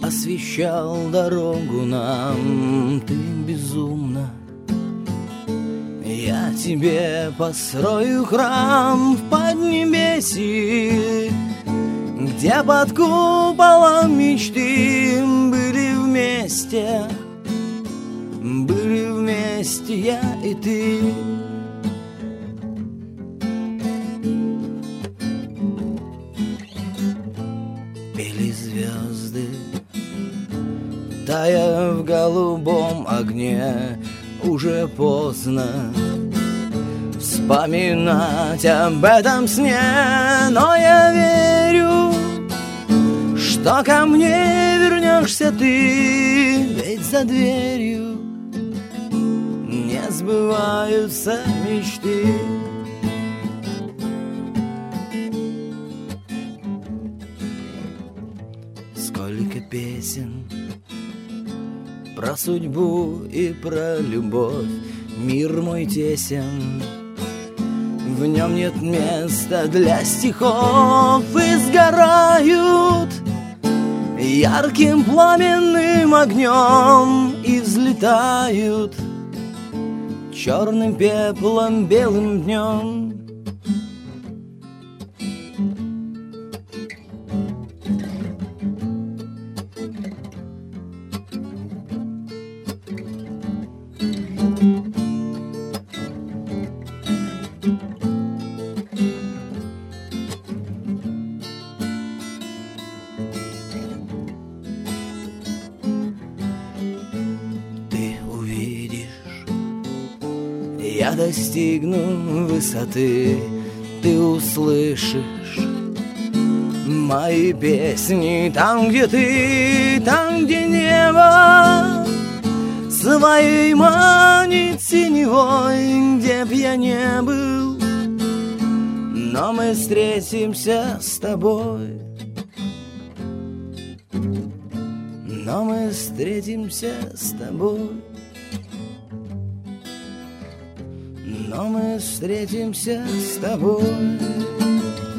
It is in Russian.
освещал дорогу нам ты безумно. Я тебе построю храм в Поднебесье, где под куполом мечты были вместе я и ты. Пели звезды, тая в голубом огне. Уже поздно вспоминать об этом сне, но я верю, что ко мне вернешься ты, ведь за дверью не сбываются мечты. Сколько песен про судьбу и про любовь, мир мой тесен, в нем нет места для стихов, и сгорают ярким пламенным огнем и взлетают черным пеплом белым днем. Я достигну высоты, ты услышишь мои песни там, где ты, там, где небо своей манит синевой, где б я не был, но мы встретимся с тобой, но мы встретимся с тобой. Но мы встретимся с тобой.